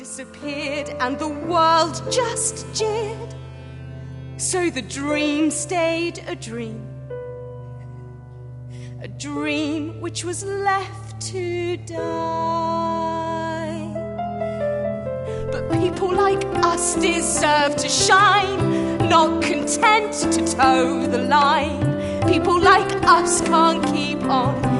disappeared and the world just jeered. So the dream stayed a dream which was left to die. But people like us deserve to shine, not content to toe the line. People like us can't keep on